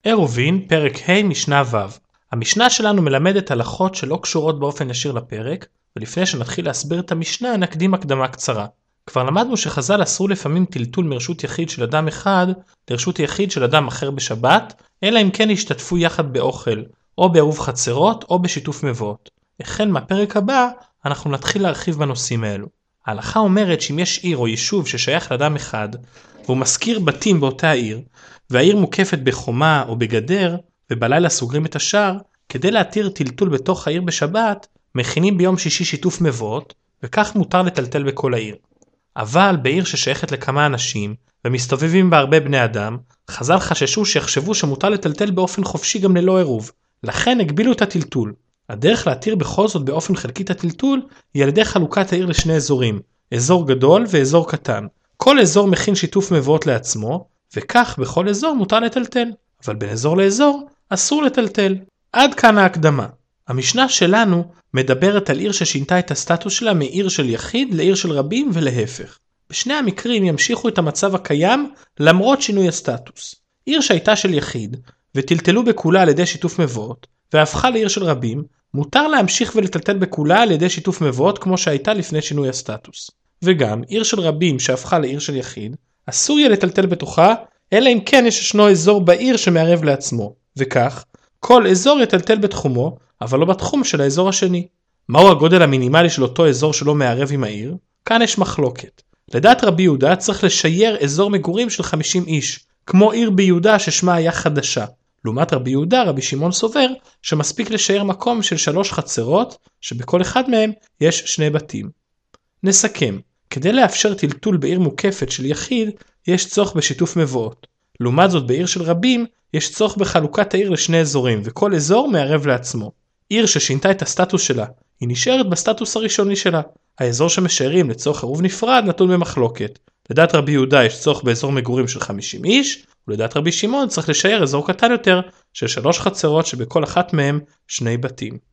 עירובין, פרק ה' משנה ו'. המשנה שלנו מלמדת הלכות שלא קשורות באופן ישיר לפרק, ולפני שנתחיל להסביר את המשנה נקדים הקדמה קצרה. כבר למדנו שחז"ל אסרו לפעמים טלטול מרשות יחיד של אדם אחד לרשות יחיד של אדם אחר בשבת, אלא אם כן ישתתפו יחד באוכל, או בעירוב חצרות, או בשיתוף מבואות. לכן מהפרק הבא אנחנו נתחיל להרחיב בנושאים האלו. ההלכה אומרת שאם יש עיר או יישוב ששייך לאדם אחד, והוא מזכיר בתים באותה העיר, והעיר מוקפת בחומה או בגדר, ובלילה סוגרים את השער, כדי להתיר טלטול בתוך העיר בשבת, מכינים ביום שישי שיתוף מבואות, וכך מותר לטלטל בכל העיר. אבל בעיר ששייכת לכמה אנשים, ומסתובבים בה הרבה בני אדם, חז"ל חששו שיחשבו שמותר לטלטל באופן חופשי גם ללא עירוב, לכן הגבילו את הטלטול. הדרך להתיר בכל זאת באופן חלקי את הטלטול, היא על ידי חלוקת העיר לשני אזורים, אזור גדול ואזור קטן. כל אזור מכין שיתוף מבואות לעצמו, וכך בכל אזור מותר לטלטל, אבל בין אזור לאזור אסור לטלטל. עד כאן ההקדמה. המשנה שלנו מדברת על עיר ששינתה את הסטטוס שלה מעיר של יחיד לעיר של רבים ולהפך. בשני המקרים ימשיכו את המצב הקיים למרות שינוי הסטטוס. עיר שהייתה של יחיד וטלטלו בכולה על ידי שיתוף מבואות, והפכה לעיר של רבים, מותר להמשיך ולטלטל בכולה על ידי שיתוף מבואות כמו שהייתה לפני שינוי הסטטוס. וגם עיר של רבים שהפכה לעיר של יחיד, אסור יהיה לטלטל בתוכה, אלא אם כן ישנו אזור בעיר שמערב לעצמו, וכך כל אזור יטלטל בתחומו, אבל לא בתחום של האזור השני. מהו הגודל המינימלי של אותו אזור שלא מערב עם העיר? כאן יש מחלוקת. לדעת רבי יהודה צריך לשייר אזור מגורים של 50 איש, כמו עיר ביהודה ששמה היה חדשה. לעומת רבי יהודה, רבי שמעון סובר שמספיק לשייר מקום של 3 חצרות, שבכל אחד מהם יש 2 בתים. נסכם. כדי לאפשר טלטול בעיר מוקפת של יחיד, יש צורך בשיתוף מבואות. לעומת זאת בעיר של רבים, יש צורך בחלוקת העיר לשני אזורים, וכל אזור מערב לעצמו. עיר ששינתה את הסטטוס שלה, היא נשארת בסטטוס הראשוני שלה. האזור שמשיירים לצורך עירוב נפרד נתון במחלוקת. לדעת רבי יהודה יש צורך באזור מגורים של 50 איש, ולדעת רבי שמעון צריך לשייר אזור קטן יותר של 3 חצרות שבכל אחת מהם 2 בתים.